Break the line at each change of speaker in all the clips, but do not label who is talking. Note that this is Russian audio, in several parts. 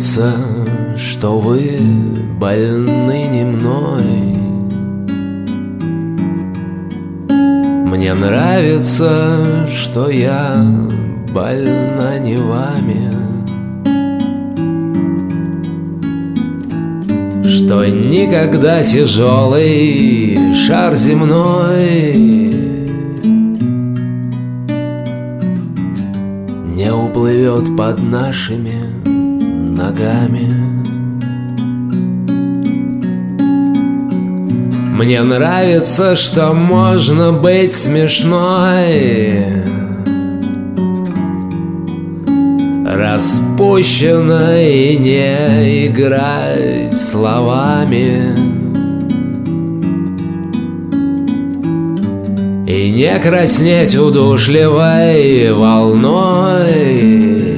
нравится, что вы больны не мной. Мне нравится, что я больна не вами, что никогда тяжелый шар земной не уплывет под нашими ногами. Мне нравится, что можно быть смешной, распущенно и не играть словами, и не краснеть удушливой волной,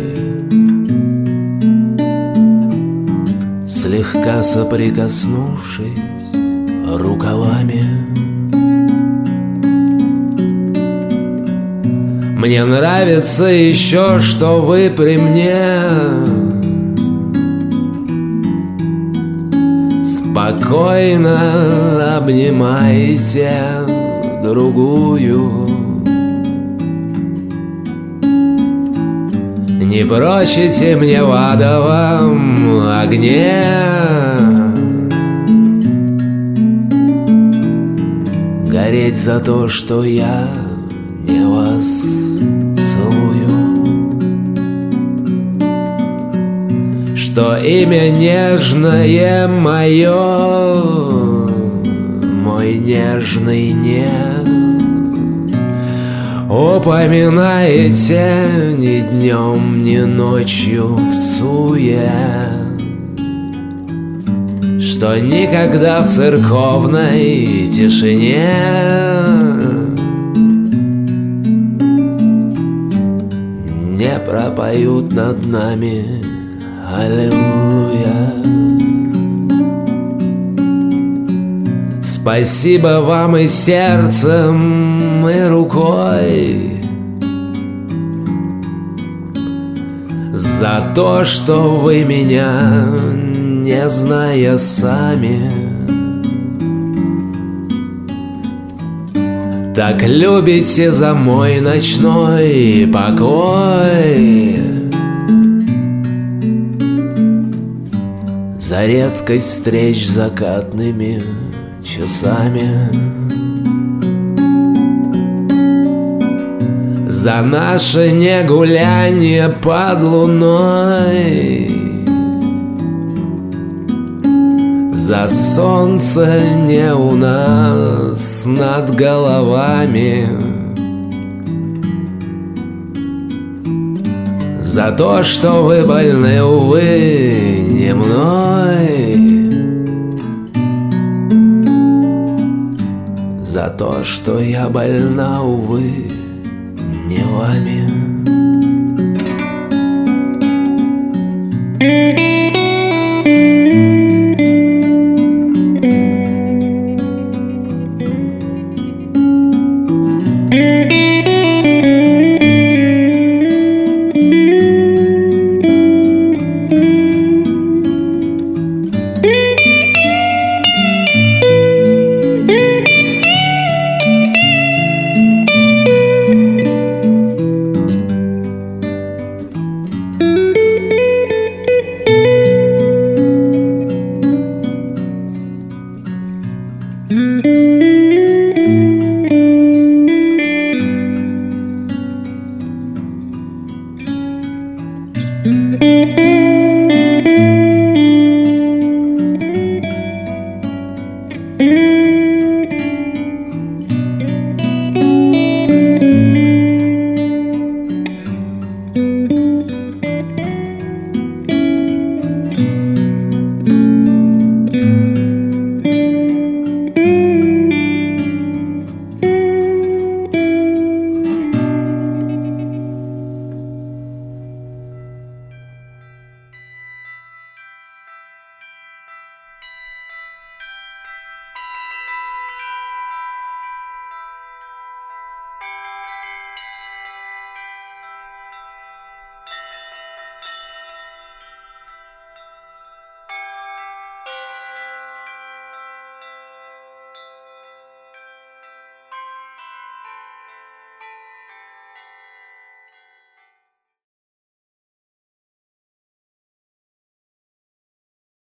слегка соприкоснувшись рукавами. Мне нравится еще, что вы при мне спокойно обнимаете другую, не прочите мне в адовом огне гореть за то, что я не вас целую, что имя нежное мое, мой нежный не упоминаете ни днем, ни ночью в суе, что никогда в церковной тишине не пропоют над нами аллилуйя. Спасибо вам и сердцем, и рукой за то, что вы меня, не зная сами, так любите за мой ночной покой, за редкость встреч закатными часами, за наше не гуляние под луной, за солнце не у нас над головами, за то, что вы больны, увы, не мной, за то, что я больна, увы, не вами.